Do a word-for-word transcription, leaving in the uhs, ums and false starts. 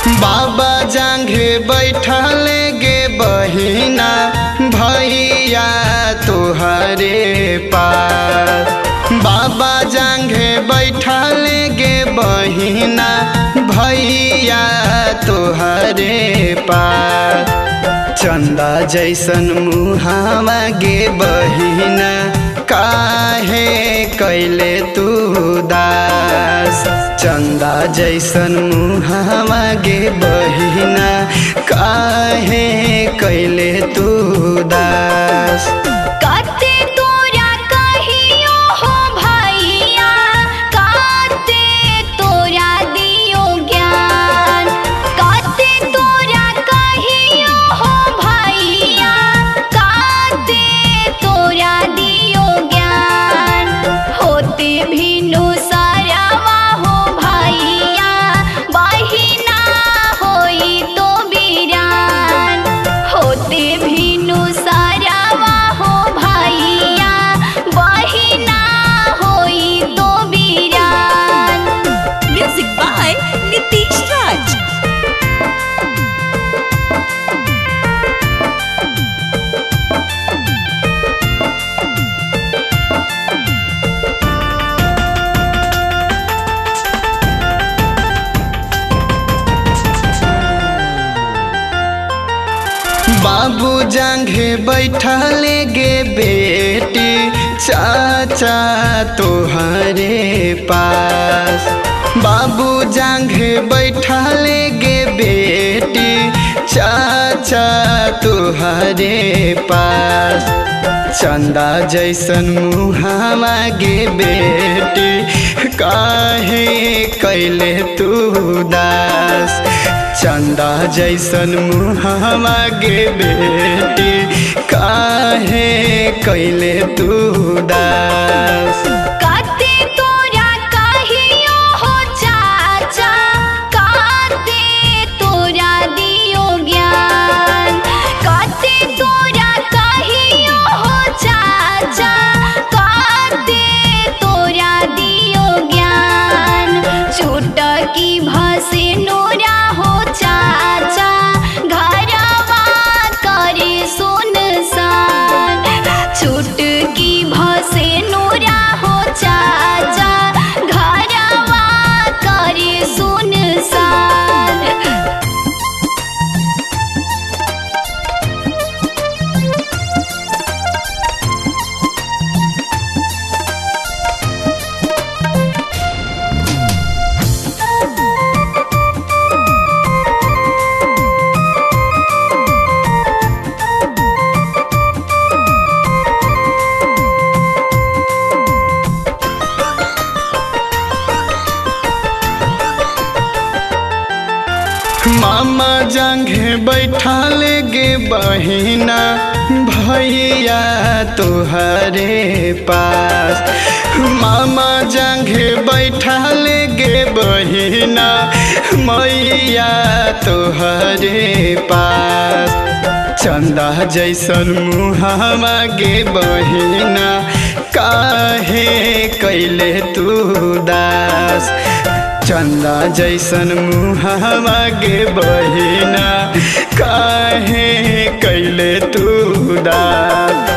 बाबा जांघे बैठल गे बहिना भैया तोहरे पास। बाबा जांघे बैठल गे बहिना भैया तोहरे पास। चंदा जैसन मुहावा गे बहिना काहे कैले तू दास। चंदा जैसन मुहावा गे बहिना काहे कैले तू दास। बाबू जांघे बैठल गे बेटी चाचा तोहरे पास। बाबू जांघे बैठल गे बेटी चाचा तोहरे पास। चंदा जैसन मुहावा गे बेटी काहे कैले तू दास। चंदा जैसन मुहावा गे बेटी काहे कैले तू दास। मामा जांघे बैठल गे बहिना भैया तोहरे पास। मामा जांघे बैठल गे बहिना मैया तोहरे पास। चंदा जैसन मुहावा गे बहिना काहे कैले तू दास। चंदा जैसन मुहावा गे बहिना काहे कैले तू दास।